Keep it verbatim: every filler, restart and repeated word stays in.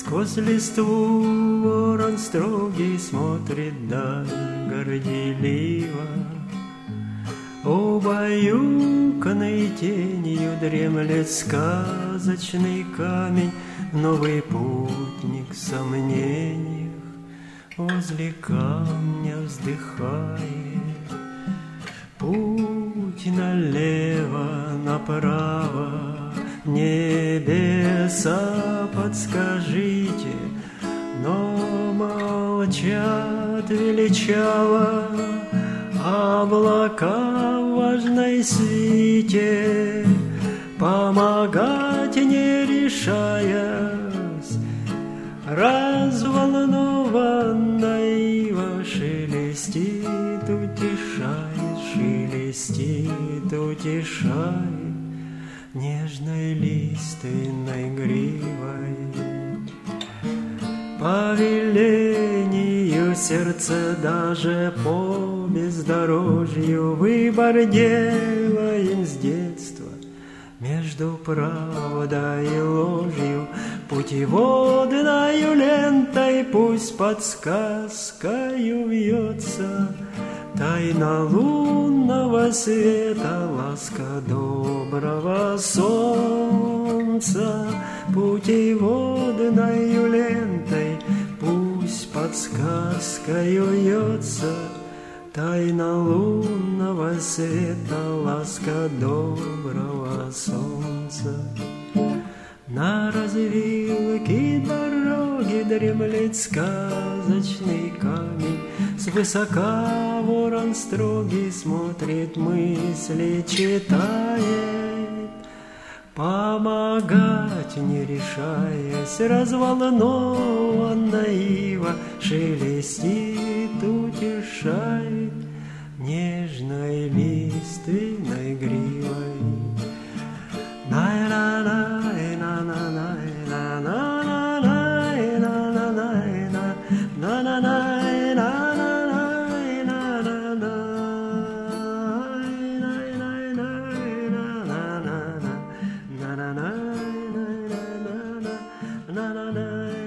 Сквозь листву ворон строгий смотрит даль горделиво. Убаюканный тенью дремлет сказочный камень, новый путник в сомнениях возле камня вздыхает. Путь налево, направо, небеса подскажите, но молчат величаво облака в важной свите, помогать не решаясь, разволнованно ива шелестит, утешает, шелестит, утешает нежной лиственной гривой. По велению сердца даже по бездорожью выбор делаем с детства. Между правдой и ложью путеводною лентой пусть подсказкою вьется тайна лунного света, ласка доброго солнца. Путеводною лентой пусть подсказкою вьется тайна лунного света, ласка доброго солнца. На развилке дороги дремлет сказочный камень, свысока ворон строгий смотрит, мысли читает. Помогать не решаясь, разволнованно ива шелестит, утешает нежной лиственной гривой. Na na na